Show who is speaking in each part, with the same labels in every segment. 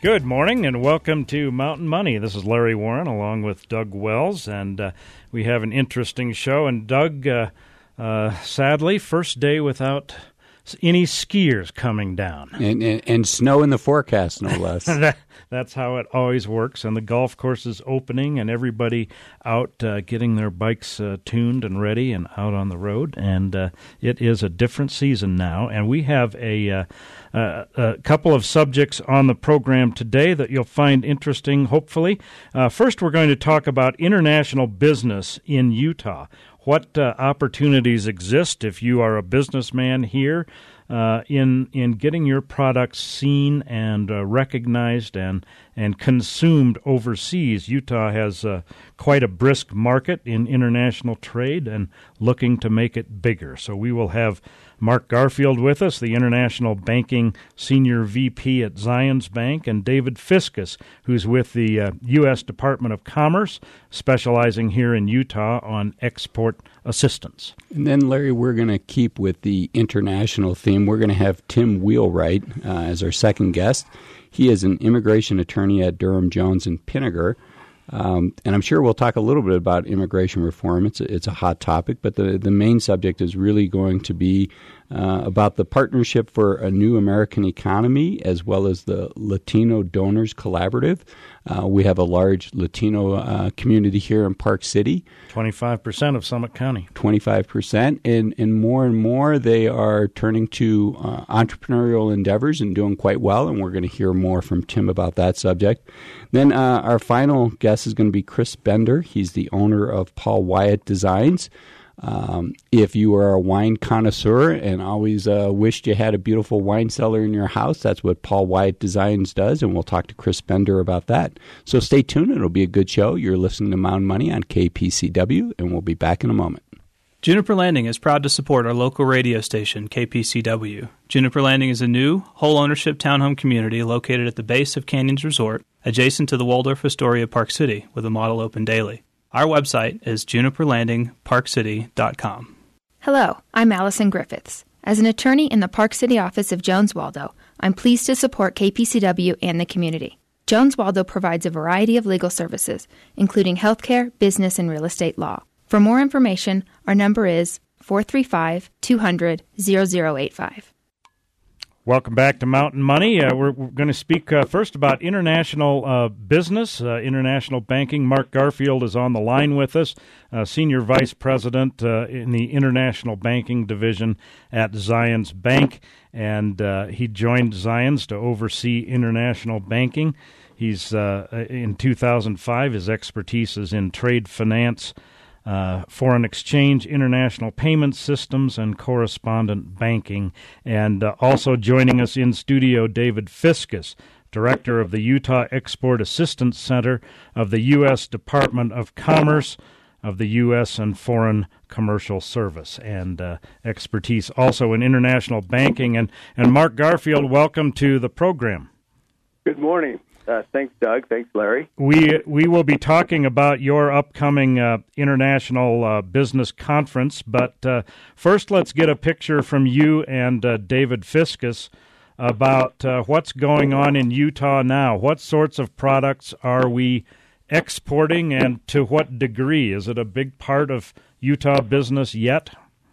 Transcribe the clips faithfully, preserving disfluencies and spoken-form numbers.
Speaker 1: Good morning and welcome to Mountain Money. This is Larry Warren along with Doug Wells, and uh, we have an interesting show. And Doug, uh, uh, sadly, first day without any skiers coming down.
Speaker 2: And, and, and snow in the forecast, no less.
Speaker 1: that, that's how it always works. And the golf course is opening and everybody out uh, getting their bikes uh, tuned and ready and out on the road. And uh, it is a different season now. And we have a, uh, uh, a couple of subjects on the program today that you'll find interesting, hopefully. Uh, first, we're going to talk about international business in Utah. What uh, opportunities exist if you are a businessman here uh, in in getting your products seen and uh, recognized and and consumed overseas? Utah has uh, quite a brisk market in international trade and looking to make it bigger. So we will have Mark Garfield with us, the International Banking Senior V P at Zions Bank, and David Fiskus, who's with the uh, U S Department of Commerce, specializing here in Utah on export assistance.
Speaker 2: And then, Larry, we're going to keep with the international theme. We're going to have Tim Wheelwright uh, as our second guest. He is an immigration attorney at Durham, Jones and Pinniger. Um, and I'm sure we'll talk a little bit about immigration reform. It's a, it's a hot topic, but the, the main subject is really going to be uh, about the Partnership for a New American Economy, as well as the Latino Donors Collaborative. Uh, we have a large Latino uh, community here in Park City.
Speaker 1: twenty-five percent of Summit County.
Speaker 2: twenty-five percent. And, and more and more they are turning to uh, entrepreneurial endeavors and doing quite well, and we're going to hear more from Tim about that subject. Then uh, our final guest is going to be Chris Bender. He's the owner of Paul Wyatt Designs. Um, if you are a wine connoisseur and always uh, wished you had a beautiful wine cellar in your house, that's what Paul Wyatt Designs does, and we'll talk to Chris Bender about that. So stay tuned. It'll be a good show. You're listening to Mountain Money on K P C W, and we'll be back in a moment.
Speaker 3: Juniper Landing is proud to support our local radio station, K P C W. Juniper Landing is a new, whole-ownership townhome community located at the base of Canyons Resort, adjacent to the Waldorf Astoria Park City, with a model open daily. Our website is juniper landing park city dot com.
Speaker 4: Hello, I'm Allison Griffiths. As an attorney in the Park City office of Jones Waldo, I'm pleased to support K P C W and the community. Jones Waldo provides a variety of legal services, including healthcare, business, and real estate law. For more information, our number is four three five, two hundred, zero zero eight five.
Speaker 1: Welcome back to Mountain Money. Uh, we're, we're going to speak uh, first about international uh, business, uh, international banking. Mark Garfield is on the line with us, uh, Senior Vice President uh, in the International Banking Division at Zions Bank, and uh, he joined Zions to oversee international banking. He's uh, in two thousand five, his expertise is in trade finance, Uh, foreign exchange, international payment systems, and correspondent banking. And uh, also joining us in studio, David Fiskus, Director of the Utah Export Assistance Center of the U S Department of Commerce of the U S and Foreign Commercial Service, and uh, expertise also in international banking. And, and Mark Garfield, welcome to the program.
Speaker 5: Good morning. Uh, thanks, Doug. Thanks, Larry.
Speaker 1: We we will be talking about your upcoming uh, international uh, business conference, but uh, first let's get a picture from you and uh, David Fiskus about uh, what's going on in Utah now. What sorts of products are we exporting, and to what degree? Is it a big part of Utah business yet?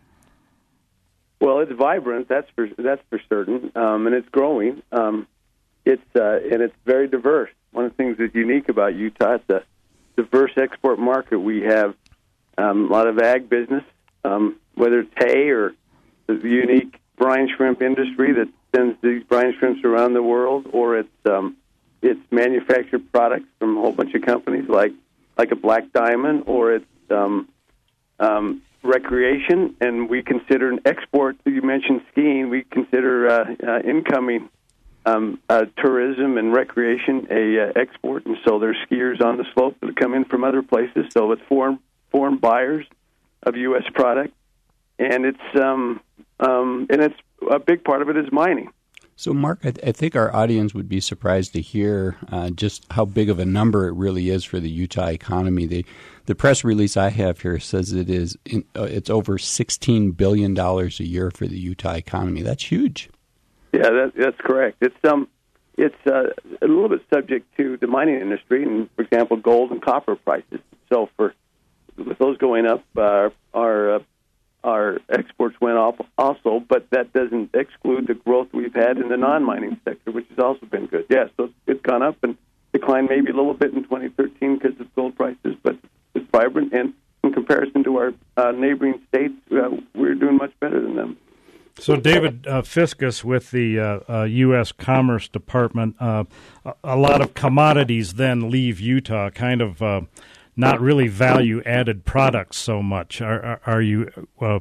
Speaker 5: Well, it's vibrant, that's for that's for certain, um, and it's growing. Um, It's uh, and it's very diverse. One of the things that's unique about Utah, it's a diverse export market. We have um, a lot of ag business, um, whether it's hay or the unique brine shrimp industry that sends these brine shrimps around the world, or it's um, it's manufactured products from a whole bunch of companies like like a Black Diamond, or it's um, um, recreation, and we consider an export. You mentioned skiing. We consider uh, uh, incoming. Um, uh, tourism and recreation a uh, export, and so there's skiers on the slope that come in from other places. So it's foreign foreign buyers of U S product, and it's um, um, and it's a big part of it is mining.
Speaker 2: So, Mark, I, th- I think our audience would be surprised to hear uh, just how big of a number it really is for the Utah economy. The the press release I have here says it is in, uh, it's over sixteen billion dollars a year for the Utah economy. That's huge.
Speaker 5: Yeah, that, that's correct. It's um, it's uh, a little bit subject to the mining industry, and for example, gold and copper prices. So for with those going up, uh, our uh, our exports went up also, but that doesn't exclude the growth we've had in the non-mining sector, which has also been good. Yeah, so it's, it's gone up and declined maybe a little bit in twenty thirteen because of gold prices, but it's vibrant, and in comparison to our uh, neighboring states, uh, we're doing much better than them.
Speaker 1: So, David uh, Fiskus with the uh, uh, U S Commerce Department, uh, a, a lot of commodities then leave Utah, kind of uh, not really value-added products so much. Are, are, are you uh,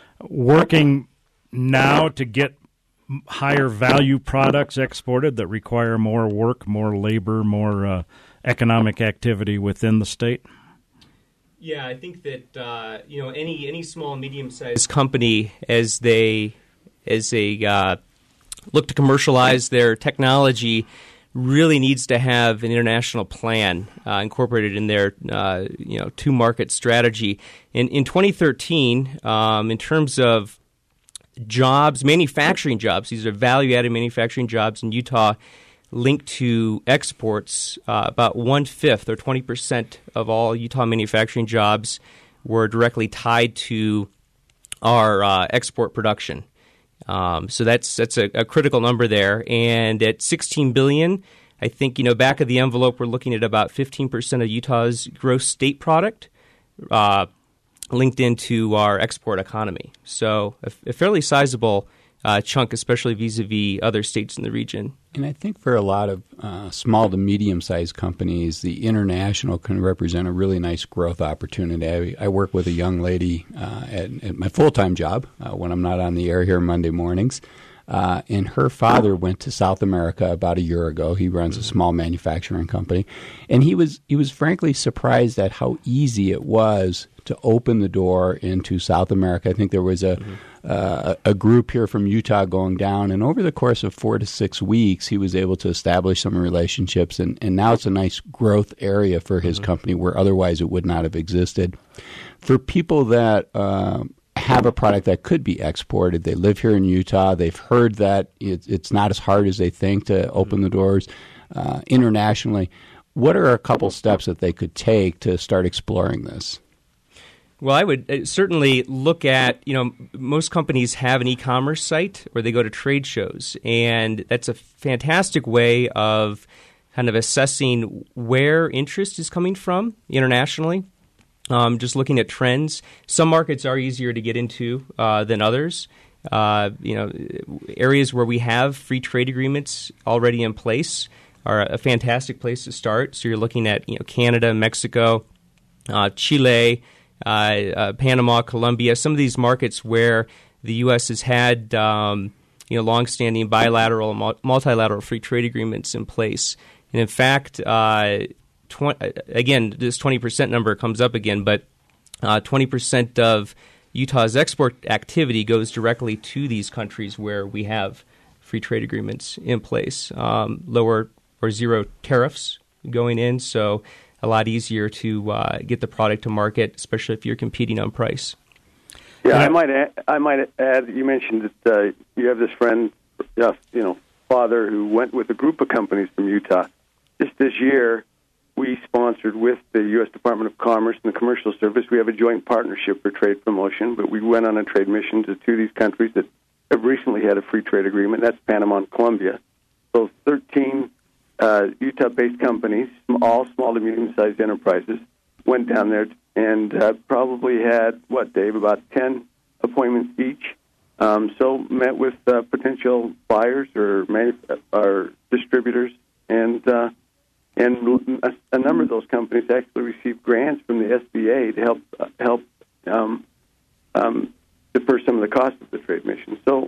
Speaker 1: working now to get higher value products exported that require more work, more labor, more uh, economic activity within the state?
Speaker 6: Yeah, I think that uh, you know any any small medium-sized company, as they as they uh, look to commercialize their technology, really needs to have an international plan uh, incorporated in their uh, you know to market strategy. In in twenty thirteen, um, in terms of jobs, manufacturing jobs, these are value-added manufacturing jobs in Utah, linked to exports, uh, about one-fifth or twenty percent of all Utah manufacturing jobs were directly tied to our uh, export production. Um, so that's that's a, a critical number there. And at sixteen billion dollars, I think, you know, back of the envelope, we're looking at about fifteen percent of Utah's gross state product uh, linked into our export economy. So a, a fairly sizable Uh, chunk, especially vis-a-vis other states in the region.
Speaker 2: And I think for a lot of uh, small to medium-sized companies, the international can represent a really nice growth opportunity. I, I work with a young lady uh, at, at my full-time job uh, when I'm not on the air here Monday mornings, uh, and her father went to South America about a year ago. He runs a small manufacturing company, and he was he was frankly surprised at how easy it was to open the door into South America. I think there was a mm-hmm. Uh, a group here from Utah going down, and over the course of four to six weeks, he was able to establish some relationships, and, and now it's a nice growth area for his mm-hmm. company where otherwise it would not have existed. For people that uh, have a product that could be exported, they live here in Utah, they've heard that it, it's not as hard as they think to open mm-hmm. the doors uh, internationally. What are a couple steps that they could take to start exploring this?
Speaker 6: Well, I would certainly look at, you know, most companies have an e-commerce site where they go to trade shows, and that's a fantastic way of kind of assessing where interest is coming from internationally, um, just looking at trends. Some markets are easier to get into uh, than others. Uh, you know, areas where we have free trade agreements already in place are a fantastic place to start. So you're looking at, you know, Canada, Mexico, uh, Chile, Uh, uh, Panama, Colombia, some of these markets where the U S has had um, you know longstanding bilateral and multilateral free trade agreements in place. And in fact, uh, tw- again, this twenty percent number comes up again, but uh, twenty percent of Utah's export activity goes directly to these countries where we have free trade agreements in place. Um, lower or zero tariffs going in, so a lot easier to uh, get the product to market, especially if you're competing on price.
Speaker 5: Yeah, I might add, I might add you mentioned that uh, you have this friend, uh, you know, father who went with a group of companies from Utah. Just this year, we sponsored with the U S Department of Commerce and the Commercial Service. We have a joint partnership for trade promotion, but we went on a trade mission to two of these countries that have recently had a free trade agreement. That's Panama and Colombia. So thirteen Uh, Utah-based companies, all small to medium-sized enterprises, went down there and uh, probably had, what, Dave, about ten appointments each. Um, so met with uh, potential buyers or, manuf- or distributors, and uh, and a, a number of those companies actually received grants from the S B A to help uh, help um, um, defer some of the cost of the trade mission. So,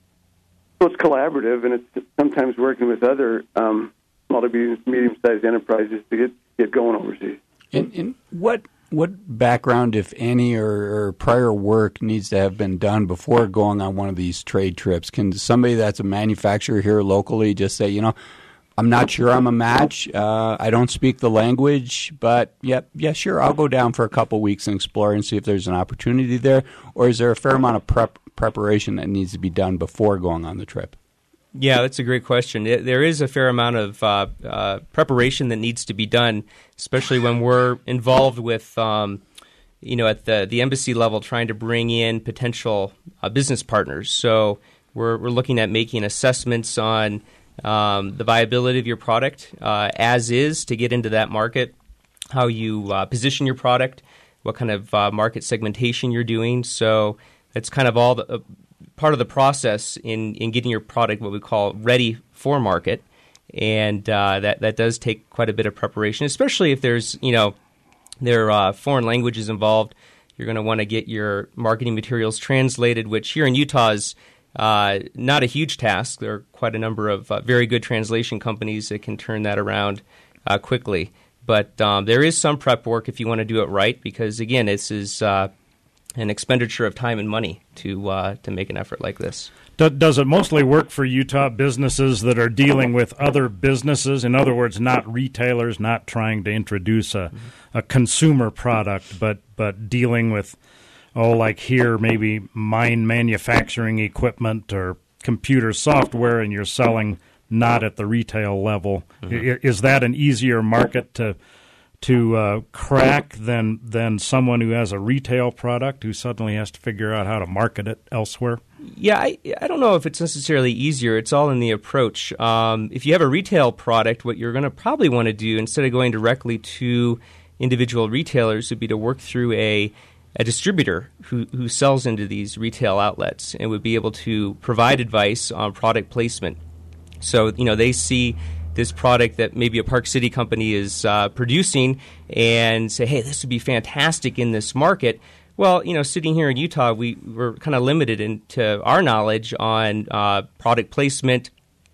Speaker 5: so it's collaborative, and it's sometimes working with other Um, small to medium-sized enterprises to get, get going overseas.
Speaker 2: And, and what what background, if any, or, or prior work needs to have been done before going on one of these trade trips? Can somebody that's a manufacturer here locally just say, you know, I'm not sure I'm a match, uh, I don't speak the language, but yeah, yeah, sure, I'll go down for a couple weeks and explore and see if there's an opportunity there? Or is there a fair amount of prep preparation that needs to be done before going on the trip?
Speaker 6: Yeah, that's a great question. It, there is a fair amount of uh, uh, preparation that needs to be done, especially when we're involved with, um, you know, at the, the embassy level, trying to bring in potential uh, business partners. So we're we're looking at making assessments on um, the viability of your product uh, as is to get into that market, how you uh, position your product, what kind of uh, market segmentation you're doing. So that's kind of all the uh, part of the process in, in getting your product what we call ready for market. And uh, that, that does take quite a bit of preparation, especially if there's, you know, there are uh, foreign languages involved. You're going to want to get your marketing materials translated, which here in Utah is uh, not a huge task. There are quite a number of uh, very good translation companies that can turn that around uh, quickly. But um, there is some prep work if you want to do it right, because, again, this is uh, an expenditure of time and money to uh, to make an effort like this.
Speaker 1: Does it mostly work for Utah businesses that are dealing with other businesses? In other words, not retailers, not trying to introduce a, a consumer product, but, but dealing with, oh, like here, maybe mine manufacturing equipment or computer software, and you're selling not at the retail level. Mm-hmm. Is that an easier market to to uh, crack than than someone who has a retail product who suddenly has to figure out how to market it elsewhere?
Speaker 6: Yeah, I, I don't know if it's necessarily easier. It's all in the approach. Um, if you have a retail product, what you're going to probably want to do, instead of going directly to individual retailers, would be to work through a, a distributor who, who sells into these retail outlets and would be able to provide advice on product placement. So, you know, they see this product that maybe a Park City company is uh, producing and say, hey, this would be fantastic in this market. Well, you know, sitting here in Utah, we, we're kind of limited into our knowledge on uh, product placement,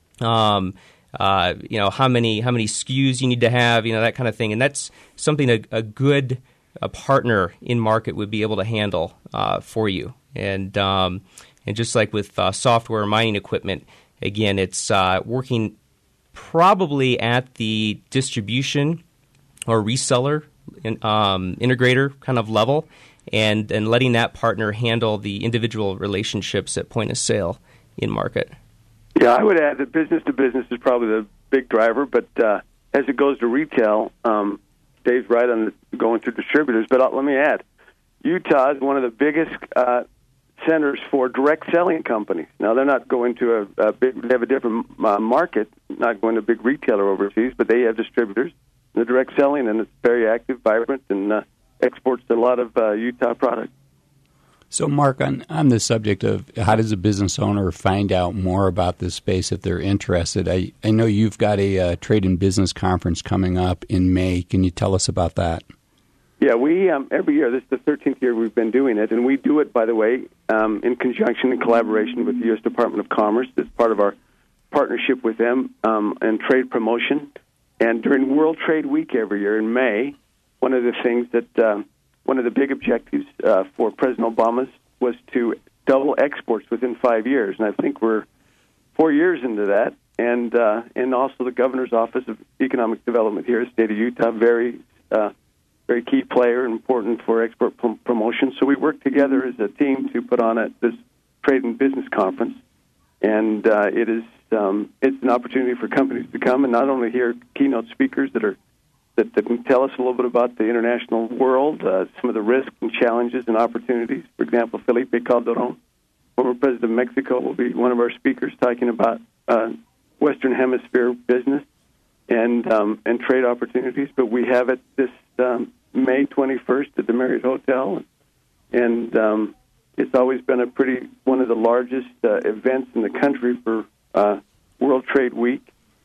Speaker 6: um, uh, you know, how many how many S K Us you need to have, you know, that kind of thing. And that's something a, a good a partner in market would be able to handle uh, for you. And, um, and just like with uh, software mining equipment, again, it's uh, working probably at the distribution or reseller in, um, integrator kind of level, and, and letting that partner handle the individual relationships at point of sale in market.
Speaker 5: Yeah, I would add that business to business is probably the big driver, but uh, as it goes to retail, um, Dave's right on the, going through distributors. But uh, let me add, Utah is one of the biggest uh, centers for direct selling companies. Now, they're not going to a, a big, they have a different uh, market, not going to a big retailer overseas, but they have distributors. The direct selling, and it's very active, vibrant, and uh, exports a lot of uh, Utah products.
Speaker 2: So, Mark, on, on the subject of how does a business owner find out more about this space if they're interested, I, I know you've got a uh, trade and business conference coming up in May. Can you tell us about that?
Speaker 5: Yeah, we um, every year, this is the thirteenth year we've been doing it, and we do it, by the way, um, in conjunction and collaboration with the U S Department of Commerce. It's part of our partnership with them um, and trade promotion. And during World Trade Week every year in May, one of the things that, uh, one of the big objectives uh, for President Obama's was to double exports within five years. And I think we're four years into that. And uh, and also the Governor's Office of Economic Development here in the state of Utah, very uh, very key player, important for export prom- promotion. So we work together as a team to put on a, this trade and business conference. And uh, it is um, it's an opportunity for companies to come and not only hear keynote speakers that are that, that can tell us a little bit about the international world, uh, some of the risks and challenges and opportunities. For example, Felipe Calderon, former president of Mexico, will be one of our speakers talking about uh, Western Hemisphere business and um, and trade opportunities. But we have it this um, May twenty-first at the Marriott Hotel, and um, it's always been a pretty one of the largest uh, events in the country for uh, World Trade Week,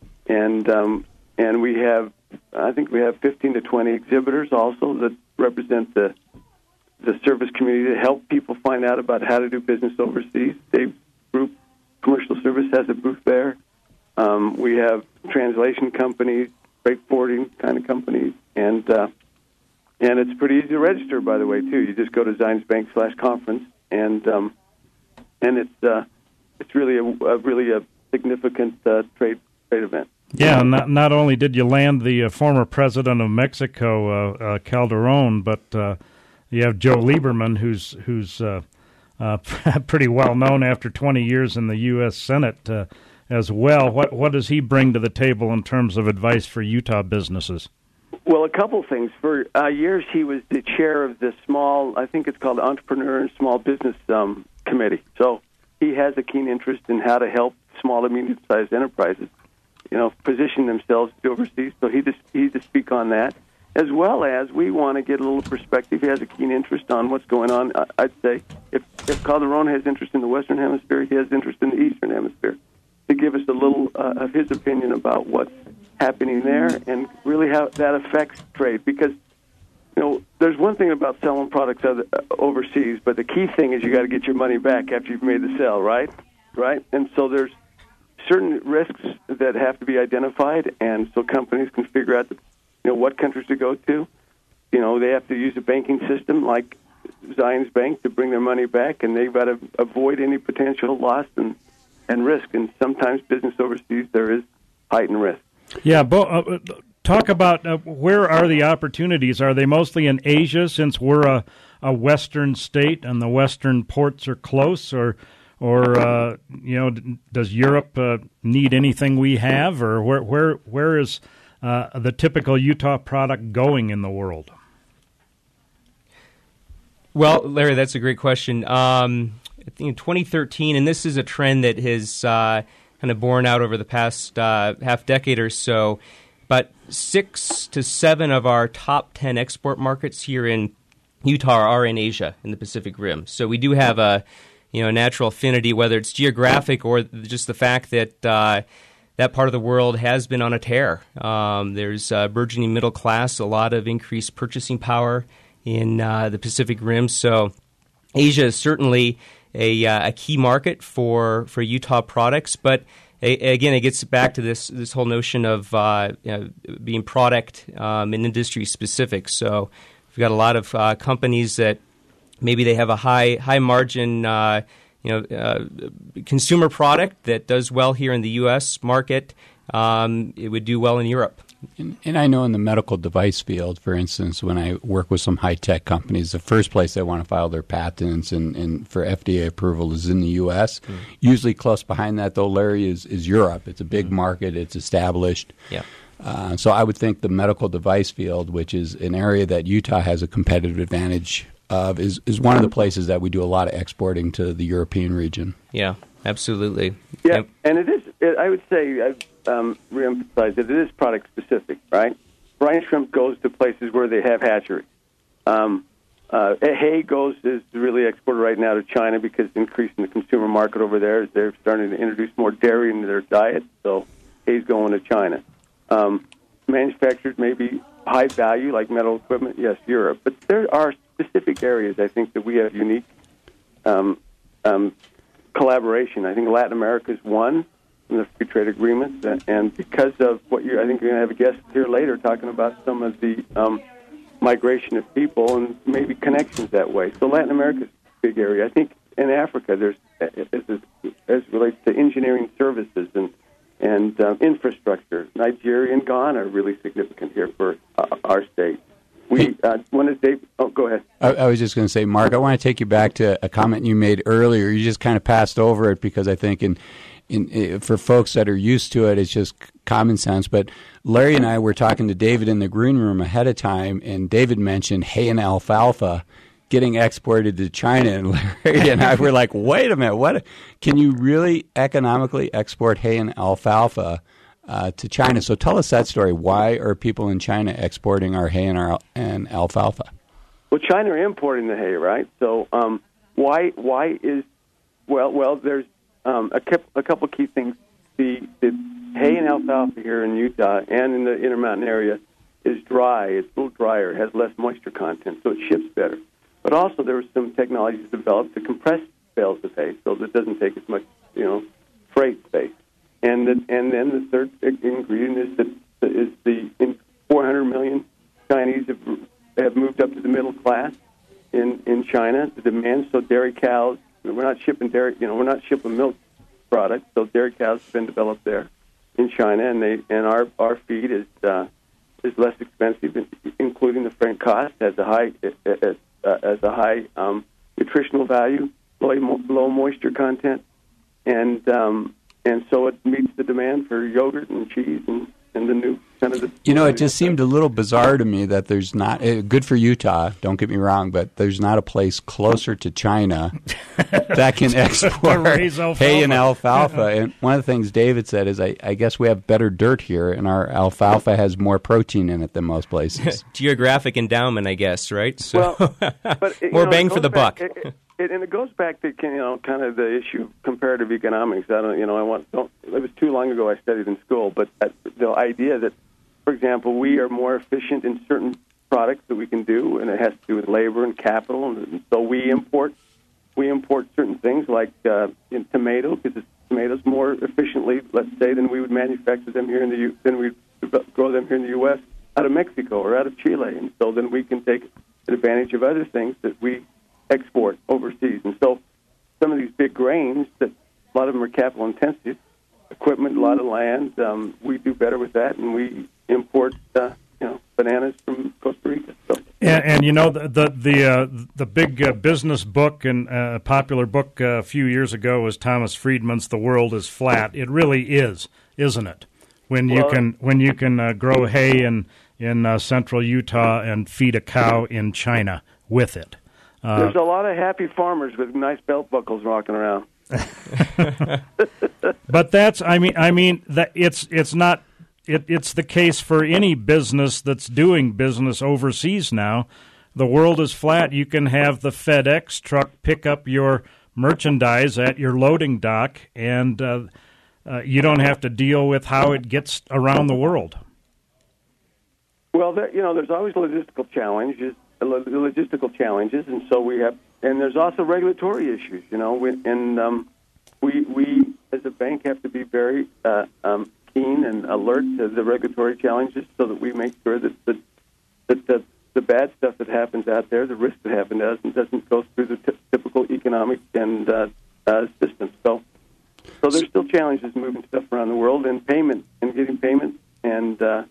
Speaker 5: and um, and we have I think we have fifteen to twenty exhibitors also that represent the the service community to help people find out about how to do business overseas. Dave's group, Commercial Service, has a booth there. Um, we have translation companies, freight forwarding kind of companies, and uh, and it's pretty easy to register, by the way, too. You just go to Zions Bank slash conference, and um, and it's uh, it's really a, a really a significant uh, trade trade event.
Speaker 1: Yeah, not not only did you land the uh, former president of Mexico, uh, uh, Calderon, but uh, you have Joe Lieberman, who's who's uh, uh, pretty well known after twenty years in the U S Senate. Uh, as well. What what does he bring to the table in terms of advice for Utah businesses?
Speaker 5: Well, a couple things. For uh, years, he was the chair of the small, I think it's called Entrepreneur and Small Business um, Committee. So he has a keen interest in how to help small and medium-sized enterprises, you know, position themselves overseas. So he just, he to speak on that, as well as we want to get a little perspective. He has a keen interest on what's going on. I'd say if, if Calderon has interest in the Western Hemisphere, he has interest in the Eastern Hemisphere, to give us a little uh, of his opinion about what's happening there and really how that affects trade. Because, you know, there's one thing about selling products other, uh, overseas, but the key thing is you got to get your money back after you've made the sale, right? Right? And so there's certain risks that have to be identified, and so companies can figure out, the, you know, what countries to go to. You know, they have to use a banking system like Zions Bank to bring their money back, and they've got to avoid any potential loss and, and risk. And sometimes business overseas, there is heightened risk.
Speaker 1: Yeah, Bo, uh, talk about uh, where are the opportunities? Are they mostly in Asia, since we're a, a Western state and the Western ports are close, or, or uh, you know, does Europe uh, need anything we have, or where where where is uh, the typical Utah product going in the world?
Speaker 6: Well, Larry, that's a great question. Um, I think in twenty thirteen, and this is a trend that has uh, kind of borne out over the past uh, half decade or so, but six to seven of our top ten export markets here in Utah are in Asia, in the Pacific Rim. So we do have a, you know, natural affinity, whether it's geographic or just the fact that uh, that part of the world has been on a tear. Um, there's uh, burgeoning middle class, a lot of increased purchasing power in uh, the Pacific Rim. So Asia is certainly a, uh, a key market for, for Utah products, but a, again, it gets back to this this whole notion of uh, you know, being product um, and industry specific. So we've got a lot of uh, companies that maybe they have a high high margin uh, you know uh, consumer product that does well here in the U S market. Um, it would do well in Europe.
Speaker 2: And, and I know in the medical device field, for instance, when I work with some high-tech companies, the first place they want to file their patents and, and for F D A approval is in the U S Mm. Usually close behind that, though, Larry, is, is Europe. It's a big mm. market. It's established.
Speaker 6: Yeah.
Speaker 2: Uh, so I would think the medical device field, which is an area that Utah has a competitive advantage of, is, is one of the places that we do a lot of exporting to the European region.
Speaker 6: Yeah, absolutely.
Speaker 5: Yeah,
Speaker 6: yep.
Speaker 5: and it is, it, I would say, I um, reemphasize that it is product specific, right? Brine shrimp goes to places where they have hatcheries. Um, uh, hay goes is really exported right now to China because increasing the consumer market over there. They're starting to introduce more dairy into their diet, so hay's going to China. Um, manufactured maybe high value, like metal equipment, yes, Europe. But there are specific areas, I think, that we have unique um, um, collaboration. I think Latin America is one from the free trade agreements, and, and because of what you're, I think you're going to have a guest here later talking about some of the um, migration of people and maybe connections that way. So Latin America is a big area. I think in Africa, there's as, as, as relates to engineering services and and um, infrastructure. Nigeria and Ghana are really significant here for uh, our state. We uh, want to say, oh, go ahead.
Speaker 2: I, I was just going to say, Mark, I want to take you back to a comment you made earlier. You just kind of passed over it because I think in, in, in for folks that are used to it, it's just common sense. But Larry and I were talking to David in the green room ahead of time, and David mentioned hay and alfalfa getting exported to China, and Larry and I were like, wait a minute, what? Can you really economically export hay and alfalfa uh, to China? So tell us that story. Why are people in China exporting our hay and, our, and alfalfa?
Speaker 5: Well, China are importing the hay, right? So um, why why is, well, well, there's um, a, couple, a couple key things. The, the hay and alfalfa here in Utah and in the Intermountain area is dry. It's a little drier. It has less moisture content, so it ships better. But also there was some technologies developed to compress bales of hay so that it doesn't take as much, you know, freight space. And the, and then the third ingredient is that is the in four hundred million Chinese have, have moved up to the middle class in, in China. The demand, so dairy cows, we're not shipping dairy, you know, we're not shipping milk products, so dairy cows have been developed there in China, and they and our our feed is uh, is less expensive, including the freight cost, has a high. It, it, Uh, as a high um, nutritional value, low, low moisture content, and um, and so it meets the demand for yogurt and cheese and, and the new kind of the.
Speaker 2: You know, it just seemed a little bizarre to me that there's not uh, good for Utah. Don't get me wrong, but there's not a place closer to China that can export hay and alfalfa. And one of the things David said is, I, I guess we have better dirt here, and our alfalfa has more protein in it than most places.
Speaker 6: Geographic endowment, I guess, right? So
Speaker 5: well, but,
Speaker 6: more
Speaker 5: know,
Speaker 6: bang for the
Speaker 5: back,
Speaker 6: buck.
Speaker 5: It, it, it, and it goes back to you know kind of the issue of comparative economics. I don't, you know, I want. Don't, it was too long ago I studied in school, but that, the idea that, for example, we are more efficient in certain products that we can do, and it has to do with labor and capital. And so we import we import certain things like uh, in tomato, because tomatoes more efficiently, let's say, than we would manufacture them here in the U- than we grow them here in the U S out of Mexico or out of Chile, and so then we can take advantage of other things that we export overseas. And so some of these big grains, that a lot of them are capital intensive, equipment, a lot of land. Um, we do better with that, and we import, uh, you know, bananas from Costa Rica. So.
Speaker 1: And, and you know the the the, uh, the big uh, business book and uh, popular book uh, a few years ago was Thomas Friedman's "The World Is Flat." It really is, isn't it? When you
Speaker 5: well,
Speaker 1: can when you can uh, grow hay in in uh, central Utah and feed a cow in China with it. Uh,
Speaker 5: There's a lot of happy farmers with nice belt buckles walking around.
Speaker 1: But that's I mean I mean that it's it's not it, it's the case for any business that's doing business overseas now. The world is flat. You can have the FedEx truck pick up your merchandise at your loading dock, and uh, uh, you don't have to deal with how it gets around the world.
Speaker 5: Well, there, you know, there's always logistical challenges, logistical challenges, and so we have, and there's also regulatory issues. You know, we, and um, we we as a bank have to be very uh, um, keen and alert to the regulatory challenges, so that we make sure that the that the the bad stuff that happens out there, the risk that happens to us, doesn't go through the t- typical economic and uh, uh, system. So, so there's still challenges moving stuff around the world, and payment and getting payment, and uh,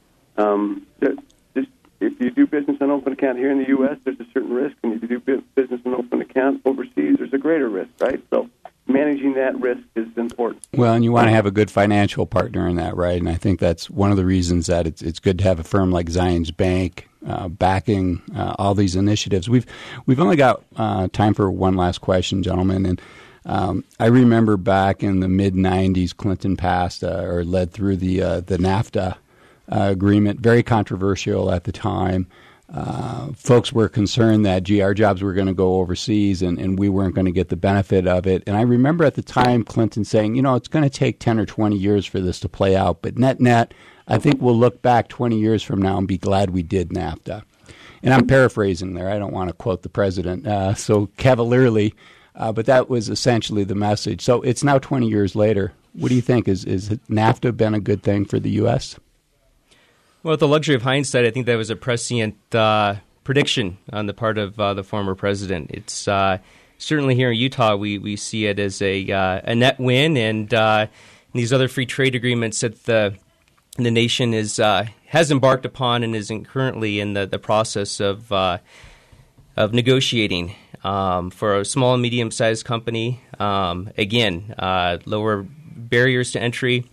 Speaker 5: um, just, if you do business on open account here in the U S, there's a certain risk, and if you do business on open account overseas, there's a greater risk, right? So managing that risk is important.
Speaker 2: Well, and you want to have a good financial partner in that, right? And I think that's one of the reasons that it's it's good to have a firm like Zions Bank uh, backing uh, all these initiatives. We've we've only got uh, time for one last question, gentlemen. And um, I remember back in the mid nineties, Clinton passed uh, or led through the uh, the NAFTA uh, agreement, very controversial at the time. Uh, folks were concerned that, gee, our jobs were going to go overseas and, and we weren't going to get the benefit of it. And I remember at the time Clinton saying, you know, it's going to take ten or twenty years for this to play out. But net, net, I think we'll look back twenty years from now and be glad we did NAFTA. And I'm paraphrasing there. I don't want to quote the president uh, so cavalierly, uh, but that was essentially the message. So it's now twenty years later. What do you think? Is, is NAFTA been a good thing for the U S?
Speaker 6: Well, with the luxury of hindsight, I think that was a prescient uh, prediction on the part of uh, the former president. It's uh, certainly here in Utah, we, we see it as a uh, a net win, and uh, these other free trade agreements that the the nation is uh, has embarked upon and is in currently in the, the process of uh, of negotiating um, for a small and medium sized company. Um, again, uh, lower barriers to entry.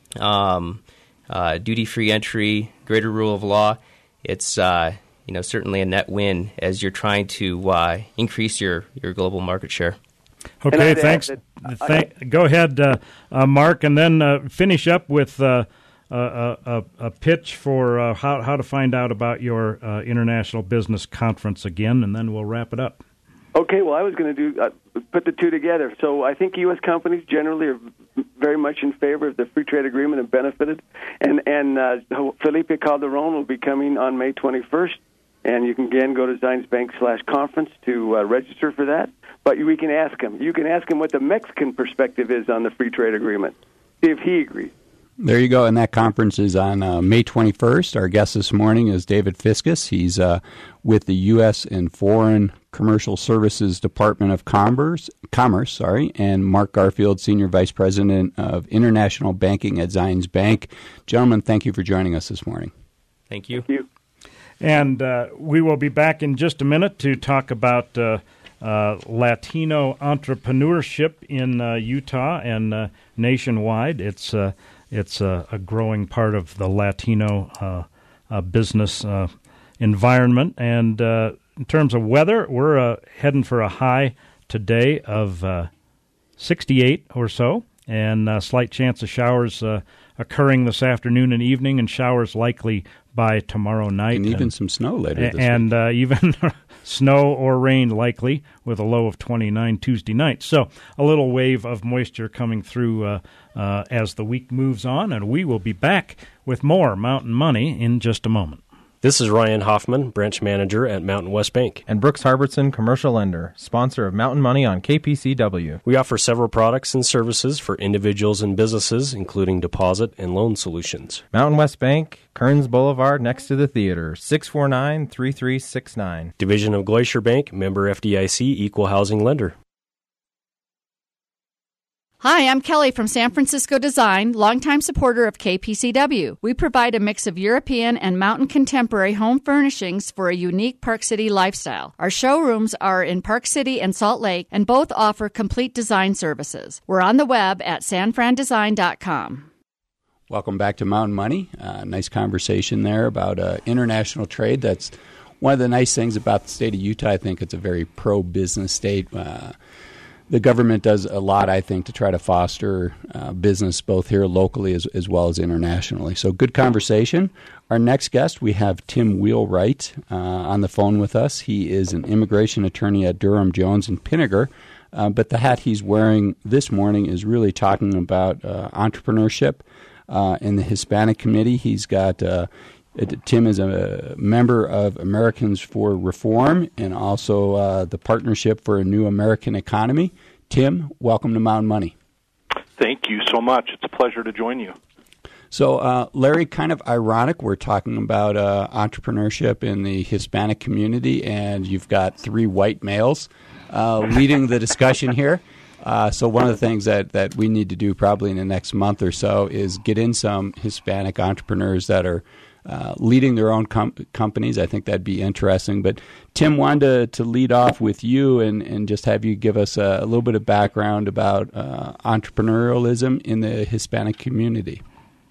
Speaker 6: Um, Uh, duty-free entry, greater rule of law. It's uh, you know certainly a net win as you're trying to uh, increase your, your global market share.
Speaker 1: Okay, thanks.
Speaker 5: That,
Speaker 1: Thank, I, go ahead, uh, uh, Mark, and then uh, finish up with uh, a, a, a pitch for uh, how how to find out about your uh, International Business Conference again, and then we'll wrap it up.
Speaker 5: Okay, well, I was going to do uh, put the two together. So I think U S companies generally are very much in favor of the free trade agreement and benefited. And and uh, Felipe Calderon will be coming on May twenty-first. And you can, again, go to Zions Bank slash conference to uh, register for that. But we can ask him. You can ask him what the Mexican perspective is on the free trade agreement. See if he agrees.
Speaker 2: There you go. And that conference is on uh, May twenty-first. Our guest this morning is David Fiscus. He's uh, with the U S and Foreign Commercial Services Department of Commerce, Commerce, sorry, and Mark Garfield, Senior Vice President of International Banking at Zions Bank. Gentlemen, thank you for joining us this morning.
Speaker 6: Thank you.
Speaker 5: Thank you.
Speaker 1: And uh, we will be back in just a minute to talk about uh, uh, Latino entrepreneurship in uh, Utah and uh, nationwide. It's uh, it's uh, a growing part of the Latino uh, uh, business uh, environment. And uh, in terms of weather, we're uh, heading for a high today of uh, sixty-eight or so, and a slight chance of showers uh, occurring this afternoon and evening, and showers likely by tomorrow night.
Speaker 2: And even
Speaker 1: and,
Speaker 2: some snow later this
Speaker 1: and,
Speaker 2: week.
Speaker 1: And uh, even snow or rain likely, with a low of twenty-nine Tuesday night. So a little wave of moisture coming through uh, uh, as the week moves on, and we will be back with more Mountain Money in just a moment.
Speaker 7: This is Ryan Hoffman, branch manager at Mountain West Bank.
Speaker 8: And Brooks Harbertson, commercial lender, sponsor of Mountain Money on K P C W.
Speaker 7: We offer several products and services for individuals and businesses, including deposit and loan solutions.
Speaker 8: Mountain West Bank, Kearns Boulevard, next to the theater, six four nine, three three six nine.
Speaker 7: Division of Glacier Bank, member F D I C, equal housing lender.
Speaker 9: Hi, I'm Kelly from San Francisco Design, longtime supporter of K P C W. We provide a mix of European and mountain contemporary home furnishings for a unique Park City lifestyle. Our showrooms are in Park City and Salt Lake, and both offer complete design services. We're on the web at san fran design dot com.
Speaker 2: Welcome back to Mountain Money. Uh, nice conversation there about uh, international trade. That's one of the nice things about the state of Utah. I think it's a very pro-business state. Uh, The government does a lot, I think, to try to foster uh, business both here locally as, as well as internationally. So good conversation. Our next guest, we have Tim Wheelwright uh, on the phone with us. He is an immigration attorney at Durham, Jones, and Pinniger. Uh, but the hat he's wearing this morning is really talking about uh, entrepreneurship uh, in the Hispanic community. He's got uh, Tim is a member of Americans for Reform and also uh, the Partnership for a New American Economy. Tim, welcome to Mountain Money.
Speaker 10: Thank you so much. It's a pleasure to join you.
Speaker 2: So, uh, Larry, kind of ironic, we're talking about uh, entrepreneurship in the Hispanic community, and you've got three white males uh, leading the discussion here. Uh, so one of the things that, that we need to do probably in the next month or so is get in some Hispanic entrepreneurs that are Uh, leading their own com- companies. I think that'd be interesting. But Tim, wanted to, to lead off with you and, and just have you give us a, a little bit of background about uh, entrepreneurialism in the Hispanic community.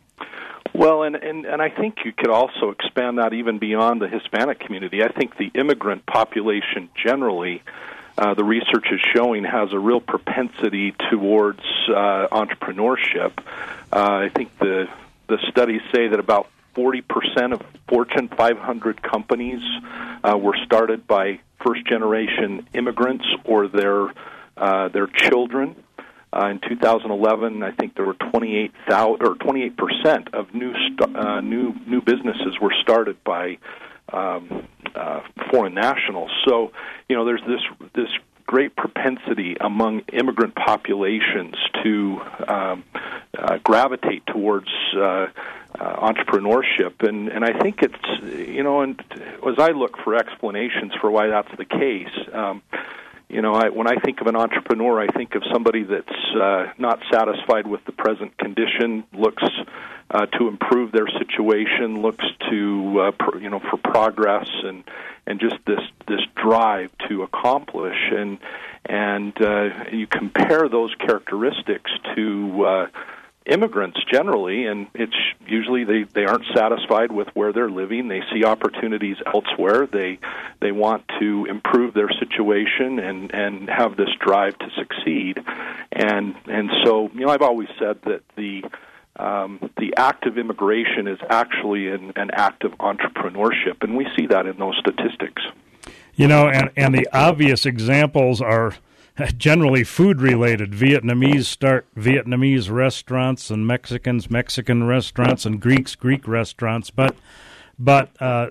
Speaker 10: Well, and, and, and I think you could also expand that even beyond the Hispanic community. I think the immigrant population generally, uh, the research is showing, has a real propensity towards uh, entrepreneurship. Uh, I think the the studies say that about forty percent of Fortune five hundred companies uh, were started by first-generation immigrants or their uh, their children. Uh, in two thousand eleven, I think there were twenty-eight thousand or twenty-eight percent of new st- uh, new new businesses were started by um, uh, foreign nationals. So, you know, there's this this great propensity among immigrant populations to um, uh, gravitate towards uh, uh, entrepreneurship, and and I think it's, you know, and as I look for explanations for why that's the case. Um, You know, I, when I think of an entrepreneur, I think of somebody that's uh, not satisfied with the present condition, looks uh, to improve their situation, looks to uh, pr- you know for progress, and and just this this drive to accomplish. And and uh, you compare those characteristics to uh, immigrants generally, and it's usually they, they aren't satisfied with where they're living. They see opportunities elsewhere. They they want to improve their situation and, and have this drive to succeed. And and so, you know, I've always said that the um, the act of immigration is actually an, an act of entrepreneurship, and we see that in those statistics.
Speaker 1: You know, and, and the obvious examples are generally food-related. Vietnamese start Vietnamese restaurants, and Mexicans Mexican restaurants, and Greeks Greek restaurants. But but uh,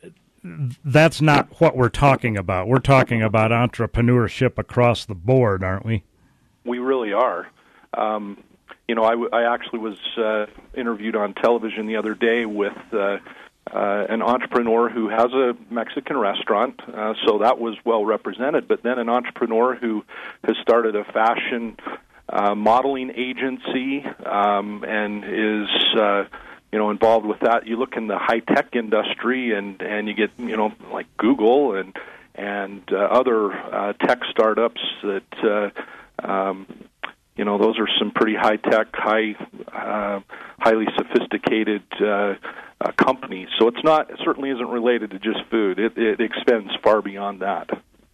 Speaker 1: that's not what we're talking about. We're talking about entrepreneurship across the board, aren't we?
Speaker 10: We really are. Um, you know, I, w- I actually was uh, interviewed on television the other day with uh, Uh, an entrepreneur who has a Mexican restaurant, uh, so that was well represented, but then an entrepreneur who has started a fashion uh, modeling agency um, and is uh, you know involved with that. You look in the high-tech industry and, and you get, you know, like Google, and and uh, other uh, tech startups that, uh, um, you know, those are some pretty high-tech, high, uh, highly sophisticated uh, uh, companies. So it's not, it certainly isn't related to just food. It, it extends far beyond that.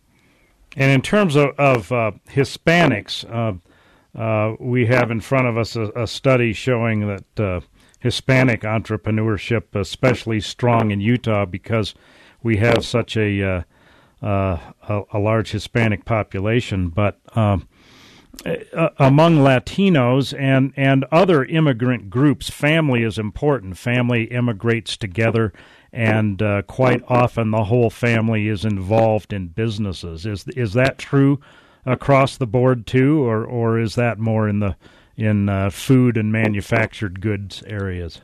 Speaker 1: And in terms of, of uh, Hispanics, uh, uh, we have in front of us a, a study showing that uh, Hispanic entrepreneurship, especially strong in Utah, because we have such a uh, uh, a, a large Hispanic population. But um, uh, among Latinos and, and other immigrant groups, family is important. Family immigrates together, and uh, quite often the whole family is involved in businesses. Is is that true across the board too, or or is that more in the in uh, food and manufactured goods areas?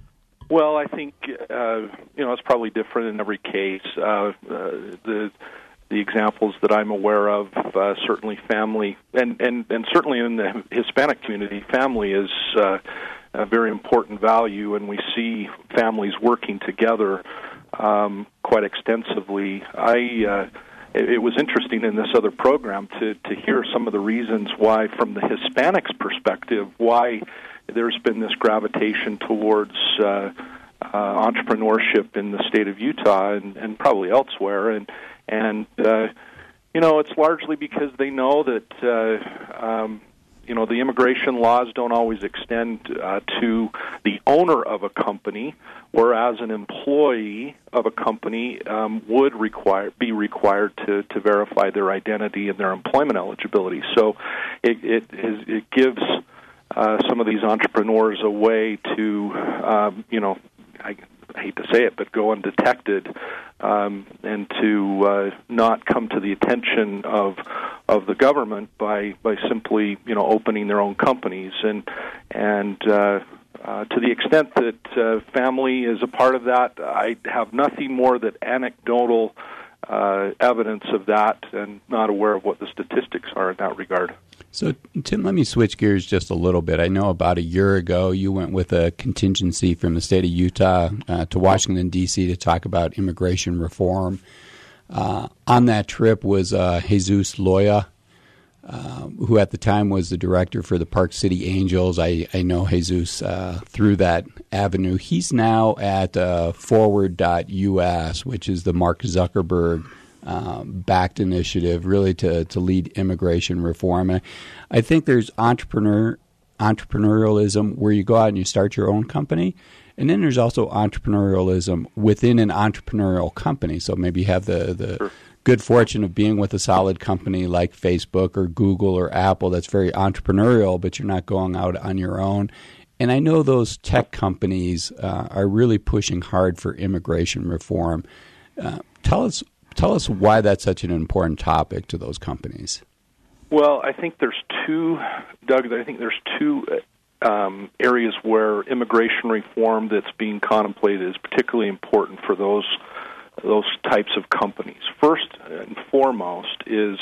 Speaker 10: Well, I think uh, you know it's probably different in every case. Uh, uh, the the examples that I'm aware of, uh, certainly family, and, and, and certainly in the Hispanic community, family is uh, a very important value, and we see families working together um, quite extensively. I uh, it, it was interesting in this other program to to hear some of the reasons why, from the Hispanics' perspective, why there's been this gravitation towards uh, uh, entrepreneurship in the state of Utah and, and probably elsewhere, and and uh, you know it's largely because they know that uh, um, you know the immigration laws don't always extend uh, to the owner of a company, whereas an employee of a company um, would require be required to, to verify their identity and their employment eligibility. So it it, is, it gives Uh, some of these entrepreneurs a way to, um, you know, I, I hate to say it, but go undetected um, and to uh, not come to the attention of of the government by, by simply, you know, opening their own companies. And and uh, uh, to the extent that uh, family is a part of that, I have nothing more than anecdotal uh, evidence of that, and not aware of what the statistics are in that regard.
Speaker 2: So, Tim, let me switch gears just a little bit. I know about a year ago you went with a contingency from the state of Utah uh, to Washington, D C to talk about immigration reform. Uh, on that trip was uh, Jesus Loya, uh, who at the time was the director for the Park City Angels. I, I know Jesus uh, through that avenue. He's now at uh, forward dot U S, which is the Mark Zuckerberg Um, backed initiative, really to, to lead immigration reform. And I think there's entrepreneur entrepreneurialism where you go out and you start your own company, and then there's also entrepreneurialism within an entrepreneurial company. So maybe you have the, the sure. good fortune of being with a solid company like Facebook or Google or Apple that's very entrepreneurial, but you're not going out on your own. And I know those tech companies uh, are really pushing hard for immigration reform. Uh, tell us Tell us why that's such an important topic to those companies.
Speaker 10: Well, I think there's two, Doug, I think there's two um, areas where immigration reform that's being contemplated is particularly important for those those types of companies. First and foremost is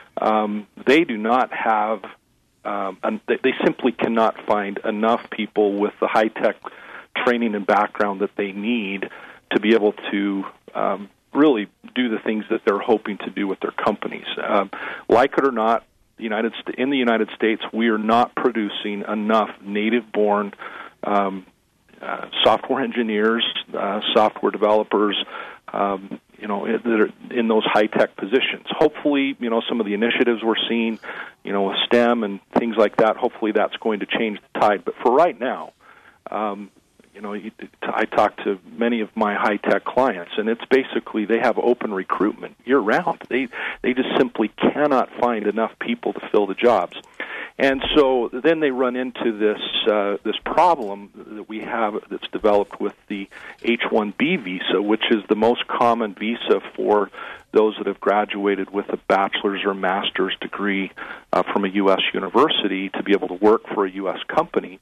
Speaker 10: um, they do not have, um, and they simply cannot find enough people with the high-tech training and background that they need to be able to um, really do the things that they're hoping to do with their companies. Um, like it or not, the United St- in the United States, we are not producing enough native-born um, uh, software engineers, uh, software developers, um, you know, that are in those high-tech positions. Hopefully, you know, some of the initiatives we're seeing, you know, with STEM and things like that, hopefully that's going to change the tide. But for right now, um, You know, I talk to many of my high-tech clients, and it's basically they have open recruitment year-round. They they just simply cannot find enough people to fill the jobs. And so then they run into this uh, this problem that we have that's developed with the H one B visa, which is the most common visa for those that have graduated with a bachelor's or master's degree uh, from a U S university to be able to work for a U S company.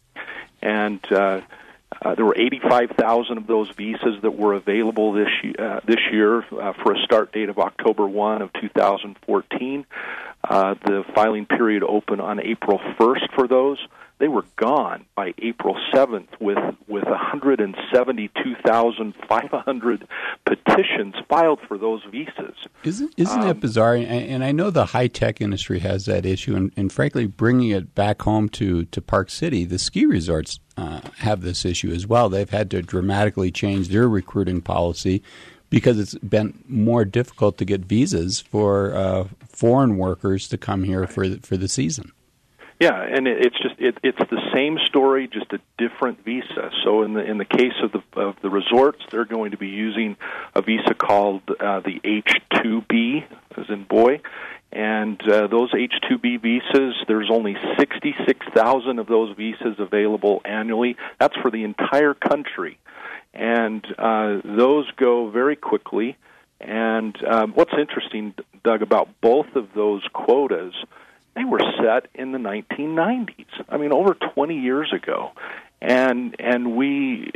Speaker 10: And uh Uh, there were eighty-five thousand of those visas that were available this uh, this year uh, for a start date of October first of two thousand fourteen. Uh, the filing period opened on April first for those. they were gone by April seventh with with one hundred seventy-two thousand five hundred petitions filed for those visas.
Speaker 2: Isn't isn't
Speaker 10: um,
Speaker 2: that bizarre? And, and I know the high-tech industry has that issue, and, and frankly, bringing it back home to, to Park City, the ski resorts uh, have this issue as well. They've had to dramatically change their recruiting policy because it's been more difficult to get visas for uh, foreign workers to come here for the, for the season.
Speaker 10: Yeah, and it, it's just it, it's the same story, just a different visa. So in the in the case of the of the resorts, they're going to be using a visa called uh, the H two B, as in boy, and uh, those H two B visas, there's only sixty-six thousand of those visas available annually. That's for the entire country, and uh, those go very quickly. And um, what's interesting, Doug, about both of those quotas, they were set in the nineteen nineties. I mean, over twenty years ago. And and we,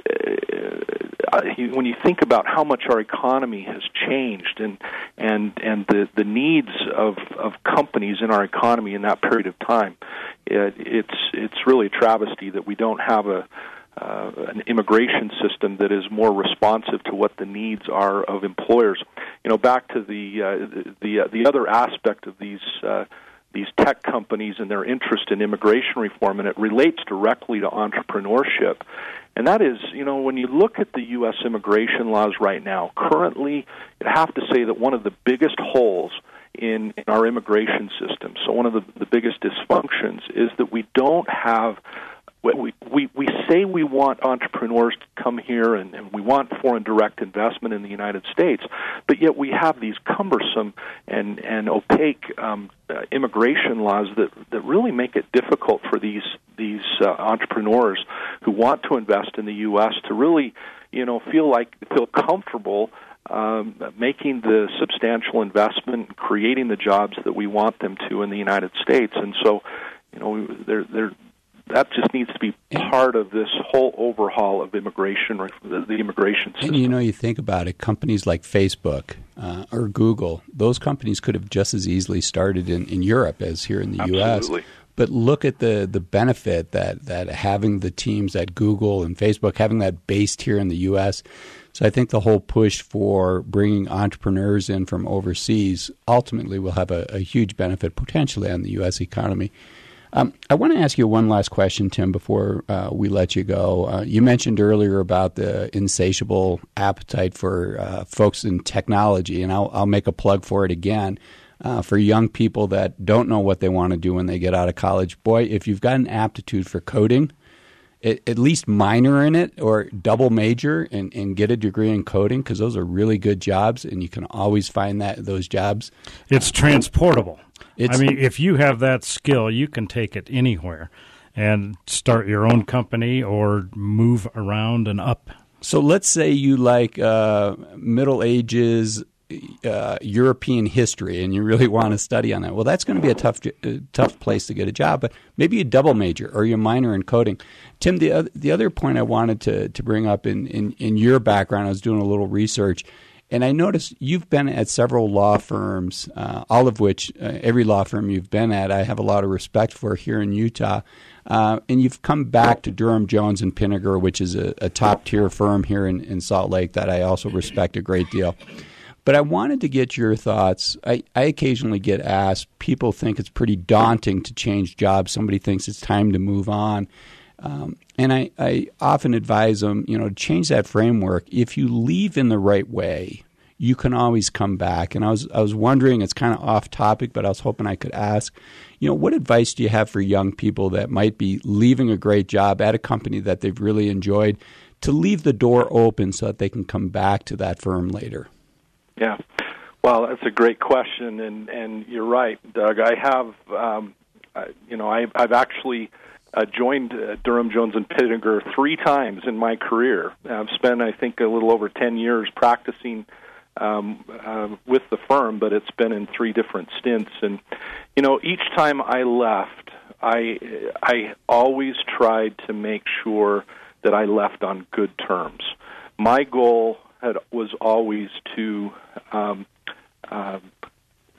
Speaker 10: uh, when you think about how much our economy has changed and and and the, the needs of, of companies in our economy in that period of time, it, it's it's really a travesty that we don't have a uh, an immigration system that is more responsive to what the needs are of employers. You know, back to the uh, the uh, the other aspect of these. Uh, these tech companies and their interest in immigration reform, and it relates directly to entrepreneurship. And that is, you know, when you look at the U S immigration laws right now, currently, you'd have to say that one of the biggest holes in, in our immigration system, so one of the, the biggest dysfunctions, is that we don't have We, we we say we want entrepreneurs to come here and, and we want foreign direct investment in the United States, but yet we have these cumbersome and, and opaque um, uh, immigration laws that, that really make it difficult for these these uh, entrepreneurs who want to invest in the U S to really, you know, feel like feel comfortable um, making the substantial investment, creating the jobs that we want them to in the United States. And so, you know, they're they're that just needs to be part of this whole overhaul of immigration, the, the immigration system.
Speaker 2: And you know, you think about it, companies like Facebook uh, or Google, those companies could have just as easily started in, in Europe as here in the
Speaker 10: Absolutely.
Speaker 2: U S. But look at the, the benefit that, that having the teams at Google and Facebook, having that based here in the U S. So I think the whole push for bringing entrepreneurs in from overseas ultimately will have a, a huge benefit potentially on the U S economy. Um, I want to ask you one last question, Tim, before uh, we let you go. Uh, you mentioned earlier about the insatiable appetite for uh, folks in technology, and I'll, I'll make a plug for it again. Uh, for young people that don't know what they want to do when they get out of college, boy, if you've got an aptitude for coding, it, at least minor in it or double major and, and get a degree in coding, because those are really good jobs, and you can always find that those jobs.
Speaker 1: It's transportable.
Speaker 2: It's,
Speaker 1: I mean, if you have that skill, you can take it anywhere and start your own company or move around and up.
Speaker 2: So let's say you like uh, Middle Ages uh, European history and you really want to study on that. Well, that's going to be a tough uh, tough place to get a job, but maybe you double major or you minor in coding. Tim, the other, the other point I wanted to, to bring up in, in, in your background, I was doing a little research, and I noticed you've been at several law firms, uh, all of which, uh, every law firm you've been at, I have a lot of respect for here in Utah. Uh, and you've come back to Durham, Jones, and Pinniger, which is a, a top-tier firm here in, in Salt Lake that I also respect a great deal. But I wanted to get your thoughts. I, I occasionally get asked, people think it's pretty daunting to change jobs. Somebody thinks it's time to move on. Um, and I, I often advise them, you know, to change that framework. If you leave in the right way, you can always come back. And I was I was wondering, it's kind of off topic, but I was hoping I could ask, you know, what advice do you have for young people that might be leaving a great job at a company that they've really enjoyed to leave the door open so that they can come back to that firm later?
Speaker 10: Yeah. Well, that's a great question, and, and you're right, Doug. I have, um, uh, you know, I, I've actually uh, joined uh, Durham, Jones, and Pinniger three times in my career. I've spent, I think, a little over ten years practicing um, uh, with the firm, but it's been in three different stints. And, you know, each time I left, I, I always tried to make sure that I left on good terms. My goal had, was always to um, uh,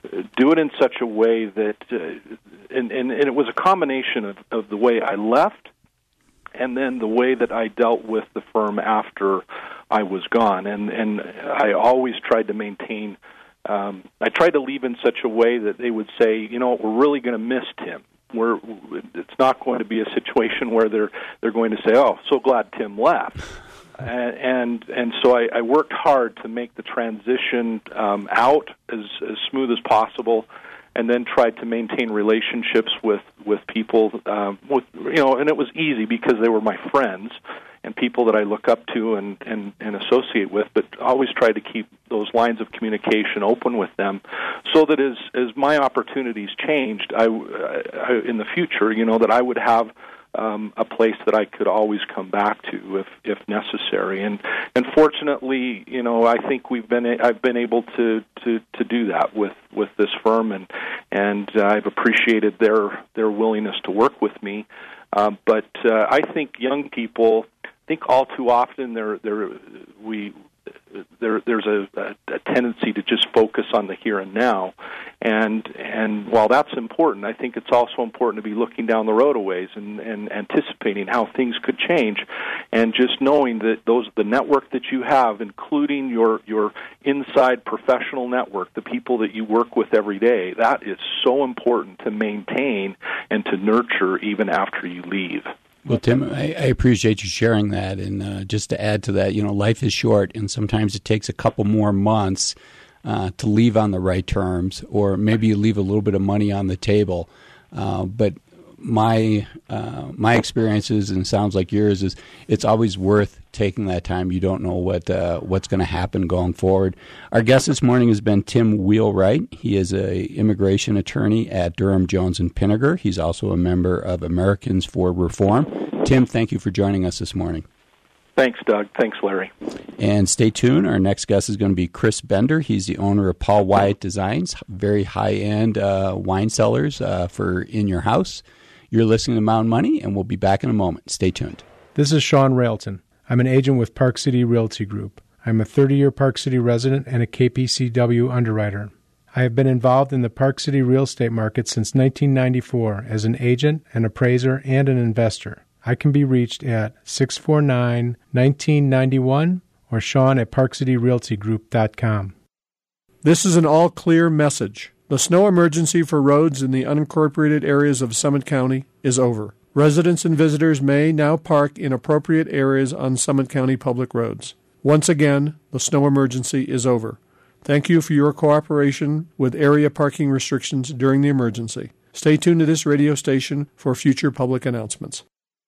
Speaker 10: do it in such a way that, uh, and, and, and it was a combination of, of the way I left and then the way that I dealt with the firm after I was gone. And, and I always tried to maintain, um, I tried to leave in such a way that they would say, you know, we're really going to miss Tim. We're, it's not going to be a situation where they're they're going to say, oh, so glad Tim left. And, and and so I, I worked hard to make the transition um, out as, as smooth as possible, and then tried to maintain relationships with with people. Um, with you know, and it was easy because they were my friends and people that I look up to and, and, and associate with. But always tried to keep those lines of communication open with them, so that as as my opportunities changed, I, I in the future, you know, that I would have Um, a place that I could always come back to if, if necessary, and and fortunately, you know, I think we've been I've been able to, to, to do that with, with this firm, and and uh, I've appreciated their their willingness to work with me. Um, but uh, I think young people, I think all too often they're they're we. There, there's a, a, a tendency to just focus on the here and now, and and while that's important, I think it's also important to be looking down the road a ways and, and anticipating how things could change, and just knowing that those the network that you have, including your your inside professional network, the people that you work with every day, that is so important to maintain and to nurture even after you leave.
Speaker 2: Well, Tim, I, I appreciate you sharing that. And uh, just to add to that, you know, life is short, and sometimes it takes a couple more months uh, to leave on the right terms, or maybe you leave a little bit of money on the table. Uh, but my uh, my experiences, and it sounds like yours, is it's always worth taking that time. You don't know what uh, what's going to happen going forward. Our guest this morning has been Tim Wheelwright. He is a immigration attorney at Durham, Jones and Pinniger. He's also a member of Americans for Reform. Tim, thank you for joining us this morning.
Speaker 10: Thanks, Doug. Thanks, Larry.
Speaker 2: And stay tuned. Our next guest is going to be Chris Bender. He's the owner of Paul Wyatt Designs, very high-end uh, wine cellars uh, for in your house. You're listening to Mountain Money, and we'll be back in a moment. Stay tuned.
Speaker 11: This is Sean Railton. I'm an agent with Park City Realty Group. I'm a thirty-year Park City resident and a K P C W underwriter. I have been involved in the Park City real estate market since nineteen ninety-four as an agent, an appraiser, and an investor. I can be reached at six four nine, one nine nine one or Sean at park city realty group dot com.
Speaker 12: This is an all-clear message. The snow emergency for roads in the unincorporated areas of Summit County is over. Residents and visitors may now park in appropriate areas on Summit County public roads. Once again, the snow emergency is over. Thank you for your cooperation with area parking restrictions during the emergency. Stay tuned to this radio station for future public announcements.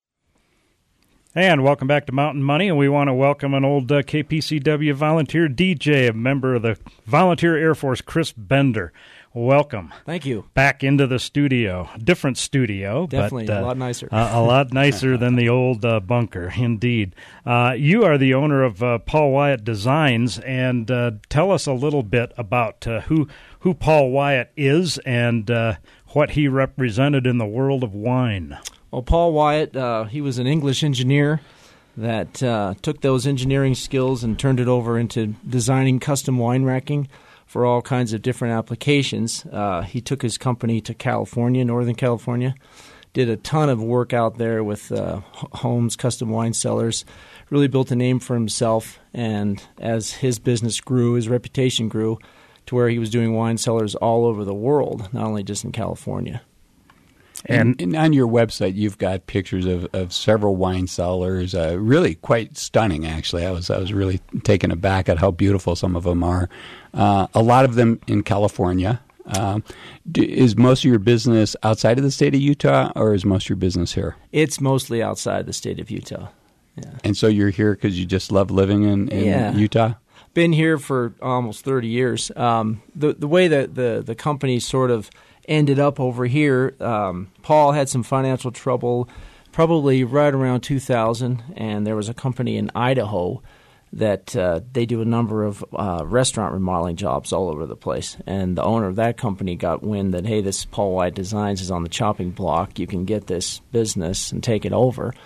Speaker 1: And welcome back to Mountain Money, and we want to welcome an old uh, K P C W volunteer D J, a member of the Volunteer Air Force, Chris Bender. Welcome.
Speaker 13: Thank you.
Speaker 1: Back into the studio. Different studio.
Speaker 13: Definitely,
Speaker 1: but, uh,
Speaker 13: a lot nicer.
Speaker 1: uh, a lot nicer than the old uh, bunker, indeed. Uh, you are the owner of uh, Paul Wyatt Designs, and uh, tell us a little bit about uh, who, who Paul Wyatt is and uh, what he represented in the world of wine.
Speaker 13: Well, Paul Wyatt, uh, he was an English engineer that uh, took those engineering skills and turned it over into designing custom wine racking for all kinds of different applications. Uh, he took his company to California, Northern California, did a ton of work out there with uh, homes, custom wine cellars, really built a name for himself, and as his business grew, his reputation grew to where he was doing wine cellars all over the world, not only just in California.
Speaker 2: And, and on your website, you've got pictures of, of several wine cellars, uh, really quite stunning, actually. I was I was really taken aback at how beautiful some of them are. Uh, a lot of them in California. Um, do, is most of your business outside of the state of Utah, or is most of your business here?
Speaker 13: It's mostly outside the state of Utah. Yeah.
Speaker 2: And so you're here because you just love living in, in
Speaker 13: yeah.
Speaker 2: Utah?
Speaker 13: Been here for almost thirty years. Um, the, the way that the, the company sort of ended up over here, um, Paul had some financial trouble probably right around two thousand, and there was a company in Idaho that uh, they do a number of uh, restaurant remodeling jobs all over the place. And the owner of that company got wind that, hey, this Paul Wyatt Designs is on the chopping block. You can get this business and take it over.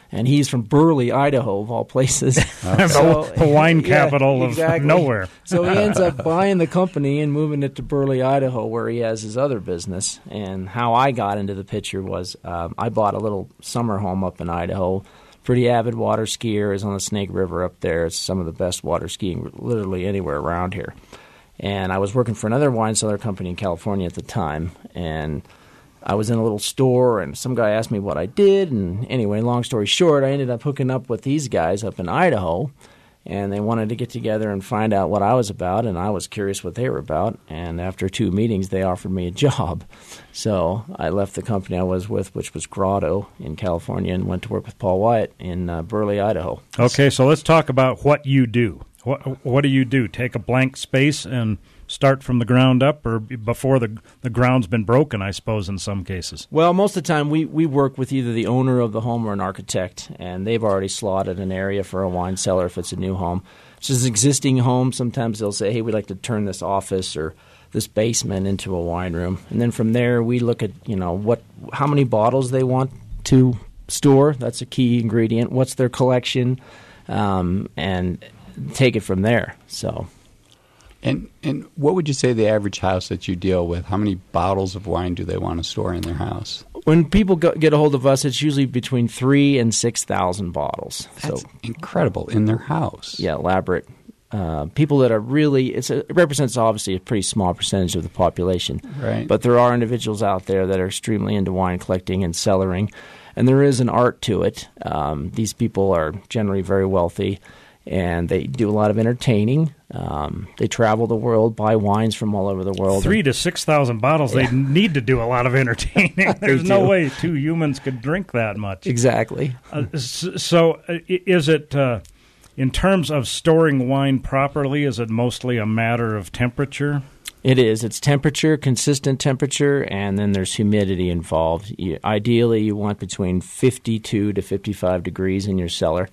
Speaker 13: And he's from Burley, Idaho, of all places.
Speaker 1: Oh.
Speaker 13: So,
Speaker 1: the wine
Speaker 13: yeah,
Speaker 1: capital
Speaker 13: exactly.
Speaker 1: of nowhere.
Speaker 13: So he ends up buying the company and moving it to Burley, Idaho, where he has his other business. And how I got into the picture was um, I bought a little summer home up in Idaho. Pretty avid water skier, is on the Snake River up there. It's some of the best water skiing literally anywhere around here. And I was working for another wine cellar company in California at the time, and I was in a little store, and some guy asked me what I did, and anyway, long story short, I ended up hooking up with these guys up in Idaho, and they wanted to get together and find out what I was about, and I was curious what they were about, and after two meetings, they offered me a job. So I left the company I was with, which was Grotto in California, and went to work with Paul Wyatt in uh, Burley, Idaho.
Speaker 1: Okay, so let's talk about what you do. What what do you do? Take a blank space and start from the ground up, or before the the ground's been broken, I suppose, in some cases?
Speaker 13: Well, most of the time we, we work with either the owner of the home or an architect, and they've already slotted an area for a wine cellar if it's a new home. If it's an existing home, sometimes they'll say, hey, we'd like to turn this office or this basement into a wine room. And then from there we look at, you know, what how many bottles they want to store. That's a key ingredient. What's their collection? Um, and take it from there. So,
Speaker 2: and and what would you say the average house that you deal with? How many bottles of wine do they want to store in their house?
Speaker 13: When people go, get a hold of us, it's usually between three and six thousand bottles.
Speaker 2: That's
Speaker 13: so
Speaker 2: incredible in their house.
Speaker 13: Yeah, elaborate. Uh, people that are really it's a, it represents obviously a pretty small percentage of the population,
Speaker 2: right?
Speaker 13: But there are individuals out there that are extremely into wine collecting and cellaring, and there is an art to it. Um, these people are generally very wealthy. And they do a lot of entertaining. Um, they travel the world, buy wines from all over the world.
Speaker 1: Three to six thousand bottles. Yeah. They need to do a lot of entertaining. There's no way two humans could drink that much.
Speaker 13: Exactly.
Speaker 1: Uh, so, uh, is it uh, in terms of storing wine properly? Is it mostly a matter of temperature?
Speaker 13: It is. It's temperature, consistent temperature, and then there's humidity involved. You, ideally, you want between fifty-two to fifty-five degrees in your cellar,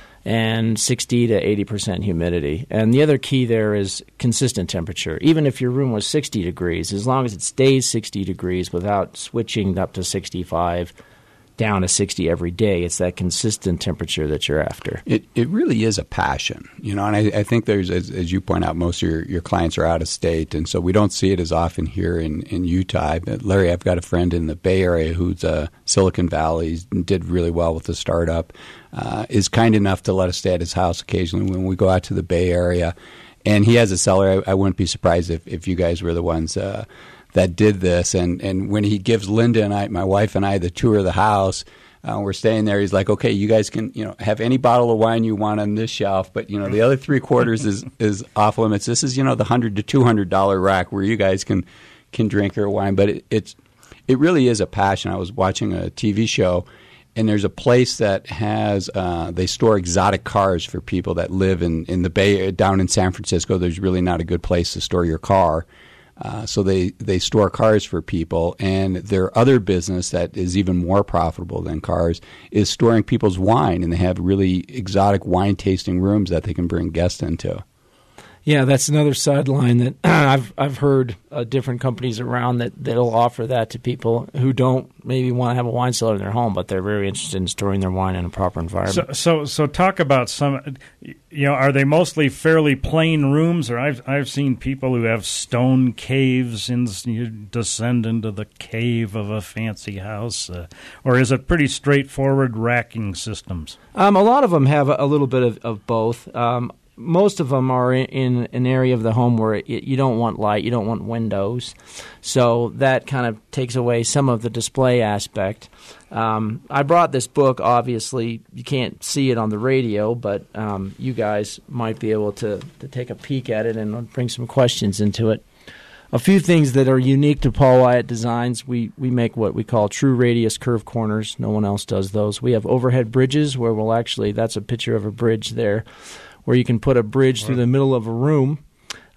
Speaker 13: and sixty to eighty percent humidity. And the other key there is consistent temperature. Even if your room was sixty degrees, as long as it stays sixty degrees without switching up to sixty-five, down to sixty every day, it's that consistent temperature that you're after.
Speaker 2: It it really is a passion, you know, and I, I think there's, as, as you point out, most of your, your clients are out of state, and so we don't see it as often here in, in Utah. But Larry, I've got a friend in the Bay Area who's uh, Silicon Valley, did really well with the startup, uh, is kind enough to let us stay at his house occasionally when we go out to the Bay Area. And he has a cellar. I, I wouldn't be surprised if, if you guys were the ones uh, that did this. And, and when he gives Linda and I, my wife and I, the tour of the house, uh, we're staying there. He's like, okay, you guys can, you know, have any bottle of wine you want on this shelf, but, you know, the other three quarters is, is off limits. This is, you know, the one hundred to two hundred dollars rack where you guys can, can drink your wine. But it, it's, it really is a passion. I was watching a T V show, and there's a place that has uh, they store exotic cars for people that live in, in the Bay, down in San Francisco. There's really not a good place to store your car. Uh, so they, they store cars for people, and their other business that is even more profitable than cars is storing people's wine, and they have really exotic wine tasting rooms that they can bring guests into.
Speaker 13: Yeah, that's another sideline that I've I've heard uh, different companies around that that'll offer that to people who don't maybe want to have a wine cellar in their home, but they're very interested in storing their wine in a proper environment.
Speaker 1: So, so, so talk about some. You know, are they mostly fairly plain rooms, or I've I've seen people who have stone caves and you descend into the cave of a fancy house, uh, or is it pretty straightforward racking systems?
Speaker 13: Um, a lot of them have a, a little bit of, of both. Um, Most of them are in, in an area of the home where it, you don't want light, you don't want windows. So that kind of takes away some of the display aspect. Um, I brought this book. Obviously, you can't see it on the radio, but um, you guys might be able to, to take a peek at it and bring some questions into it. A few things that are unique to Paul Wyatt Designs. We, we make what we call true radius curve corners. No one else does those. We have overhead bridges where we'll actually, that's a picture of a bridge there, where you can put a bridge through the middle of a room.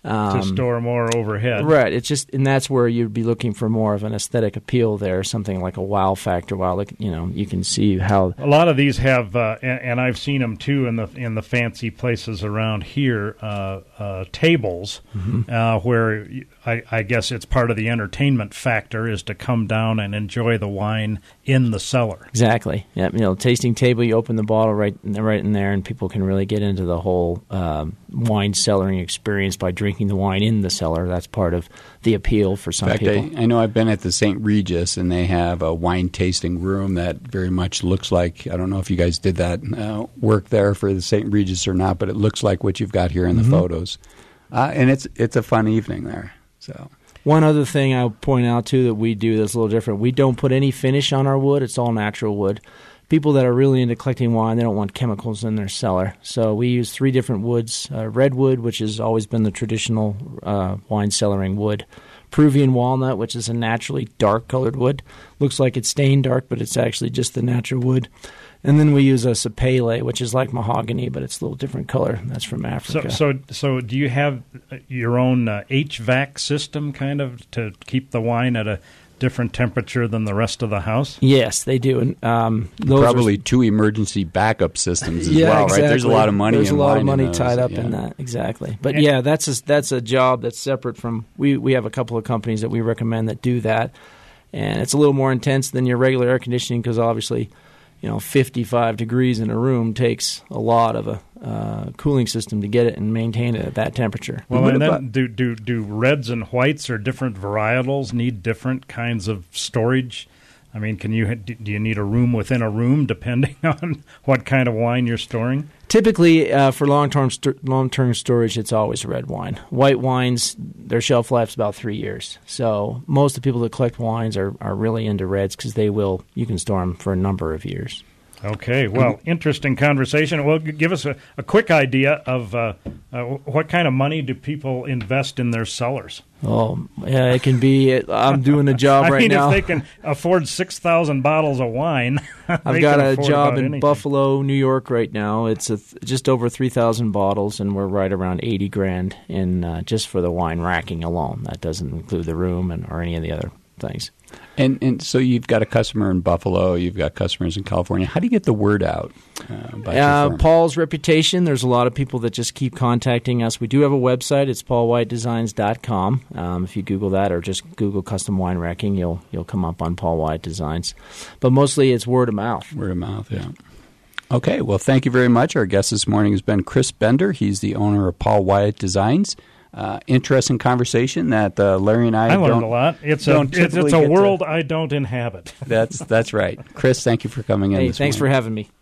Speaker 13: Um,
Speaker 1: to store more overhead.
Speaker 13: Right. It's just, and that's where you'd be looking for more of an aesthetic appeal there, something like a wow factor. Wow, like, you know, you can see how
Speaker 1: a lot of these have, uh, and, and I've seen them too in the in the fancy places around here, uh, uh, tables
Speaker 13: Mhm.
Speaker 1: uh, where I, I guess it's part of the entertainment factor is to come down and enjoy the wine in the cellar.
Speaker 13: Exactly. Yeah, you know, tasting table. You open the bottle right, right in there, and people can really get into the whole um, wine cellaring experience by drinking the wine in the cellar. That's part of the appeal for some
Speaker 2: In fact,
Speaker 13: people.
Speaker 2: I, I know I've been at the Saint Regis, and they have a wine tasting room that very much looks like, I don't know if you guys did that uh, work there for the Saint Regis or not, but it looks like what you've got here in the
Speaker 13: Mhm.
Speaker 2: photos. Uh, and it's it's a fun evening there. So
Speaker 13: One other thing I'll point out, too, that we do that's a little different. We don't put any finish on our wood. It's all natural wood. People that are really into collecting wine, they don't want chemicals in their cellar. So we use three different woods. Uh, redwood, which has always been the traditional uh, wine cellaring wood. Peruvian walnut, which is a naturally dark-colored wood. Looks like it's stained dark, but it's actually just the natural wood. And then we use a sapele, which is like mahogany, but it's a little different color. That's from Africa.
Speaker 1: So, so, so do you have your own uh, H V A C system, kind of, to keep the wine at a different temperature than the rest of the house?
Speaker 13: Yes, they do. And um, those
Speaker 2: probably
Speaker 13: are,
Speaker 2: two emergency backup systems as
Speaker 13: yeah,
Speaker 2: well,
Speaker 13: exactly.
Speaker 2: right? There's a lot of money.
Speaker 13: There's
Speaker 2: in
Speaker 13: a lot
Speaker 2: wine
Speaker 13: of money
Speaker 2: in those,
Speaker 13: tied up
Speaker 2: yeah.
Speaker 13: in that. Exactly. But yeah, that's a, that's a job that's separate from. We we have a couple of companies that we recommend that do that, and it's a little more intense than your regular air conditioning because obviously, you know, fifty-five degrees in a room takes a lot of a uh, cooling system to get it and maintain it at that temperature.
Speaker 1: Well, and then do, do do reds and whites or different varietals need different kinds of storage? I mean, can you do you need a room within a room depending on what kind of wine you're storing?
Speaker 13: Typically, uh, for long-term st- long-term storage, it's always red wine. White wines, their shelf life's about three years. So most of the people that collect wines are, are really into reds because they will. You can store them for a number of years.
Speaker 1: Okay, well, interesting conversation. Well, g- give us a, a quick idea of uh, uh, what kind of money do people invest in their cellars?
Speaker 13: Oh, yeah, it can be. I'm doing a job
Speaker 1: I
Speaker 13: right
Speaker 1: mean,
Speaker 13: now.
Speaker 1: if they can afford six thousand bottles of wine,
Speaker 13: I've got a job in anything. Buffalo, New York right now. It's a th- just over three thousand bottles, and we're right around eighty grand in uh, just for the wine racking alone. That doesn't include the room and or any of the other things.
Speaker 2: And and so you've got a customer in Buffalo, you've got customers in California. How do you get the word out? Uh, about your
Speaker 13: Uh,
Speaker 2: firm?
Speaker 13: Paul's reputation. There's a lot of people that just keep contacting us. We do have a website. It's paul white designs dot com. Um, if you Google that or just Google custom wine racking, you'll you'll come up on Paul White Designs. But mostly it's word of mouth.
Speaker 2: Word of mouth, yeah. Okay, well, thank you very much. Our guest this morning has been Chris Bender. He's the owner of Paul White Designs. Uh, interesting conversation that uh, Larry and I,
Speaker 1: I learned
Speaker 2: don't,
Speaker 1: a lot. It's a
Speaker 2: don't
Speaker 1: it's, it's
Speaker 2: typically
Speaker 1: a
Speaker 2: get
Speaker 1: world
Speaker 2: to-
Speaker 1: I don't inhabit.
Speaker 2: That's that's right. Chris, thank you for coming in.
Speaker 13: Hey,
Speaker 2: this
Speaker 13: thanks for
Speaker 2: morning.
Speaker 13: having me.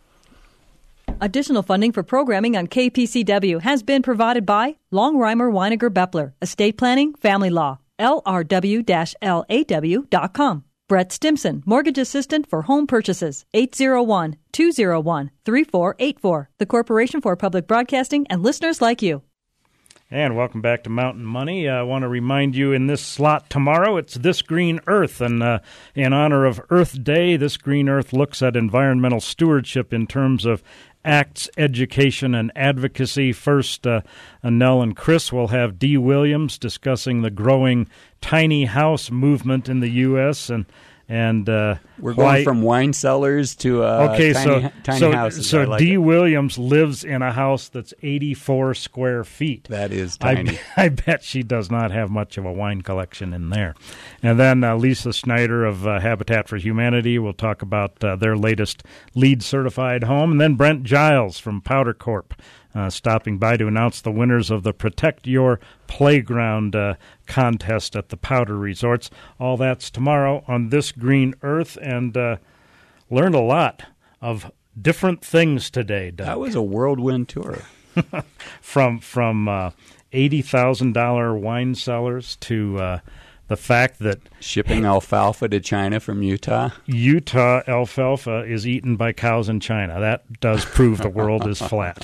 Speaker 14: Additional funding for programming on K P C W has been provided by Longheimer Weiniger Beppler, Estate Planning, Family Law, L R W L A W dot com. Brett Stimson, Mortgage Assistant for Home Purchases, eight oh one, two oh one, three four eight four. The Corporation for Public Broadcasting and listeners like you.
Speaker 1: And welcome back to Mountain Money. Uh, I want to remind you in this slot tomorrow, it's This Green Earth. And uh, in honor of Earth Day, This Green Earth looks at environmental stewardship in terms of acts, education, and advocacy. First, uh, Nell and Chris will have Dee Williams discussing the growing tiny house movement in the U S and and uh,
Speaker 2: We're going
Speaker 1: why,
Speaker 2: from wine cellars to uh,
Speaker 1: okay,
Speaker 2: tiny,
Speaker 1: so
Speaker 2: tiny
Speaker 1: so,
Speaker 2: houses. I
Speaker 1: So
Speaker 2: like
Speaker 1: Dee
Speaker 2: it.
Speaker 1: Williams lives in a house that's eighty-four square feet.
Speaker 2: That is
Speaker 1: I,
Speaker 2: tiny.
Speaker 1: I bet she does not have much of a wine collection in there. And then uh, Lisa Snyder of uh, Habitat for Humanity will talk about uh, their latest LEED certified home. And then Brent Giles from Powder Corp. Uh, stopping by to announce the winners of the Protect Your Playground uh, contest at the Powder Resorts. All that's tomorrow on This Green Earth, and uh, learned a lot of different things today, Doug.
Speaker 2: That was a whirlwind tour.
Speaker 1: from from uh, eighty thousand dollars wine cellars to uh, the fact that
Speaker 2: shipping alfalfa to China from Utah.
Speaker 1: Utah alfalfa is eaten by cows in China. That does prove the world is flat.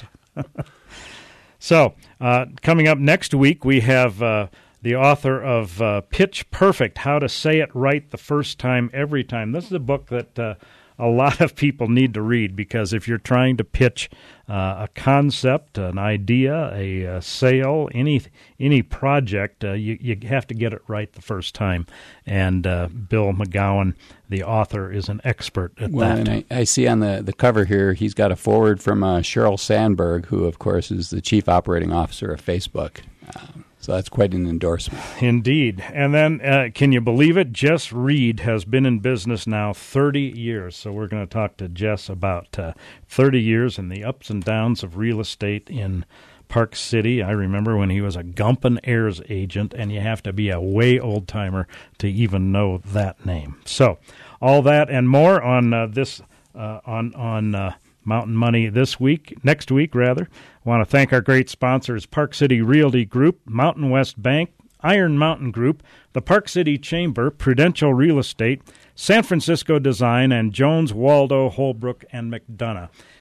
Speaker 1: So, uh, coming up next week, we have uh, the author of uh, Pitch Perfect, How to Say It Right the First Time, Every Time. This is a book that uh, a lot of people need to read, because if you're trying to pitch uh, a concept, an idea, a, a sale, any any project, uh, you, you have to get it right the first time. And uh, Bill McGowan, the author, is an expert at
Speaker 2: well,
Speaker 1: that.
Speaker 2: And I, I see on the, the cover here, he's got a foreword from uh, Sheryl Sandberg, who, of course, is the chief operating officer of Facebook. Um, So that's quite an endorsement.
Speaker 1: Indeed. And then, uh, can you believe it? Jess Reed has been in business now thirty years. So we're going to talk to Jess about uh, thirty years and the ups and downs of real estate in Park City. I remember when he was a Gump and Ayers agent, and you have to be a way old-timer to even know that name. So all that and more on uh, this, uh, on, on uh, Mountain Money this week, next week rather. I want to thank our great sponsors, Park City Realty Group, Mountain West Bank, Iron Mountain Group, the Park City Chamber, Prudential Real Estate, San Francisco Design, and Jones, Waldo, Holbrook, and McDonough.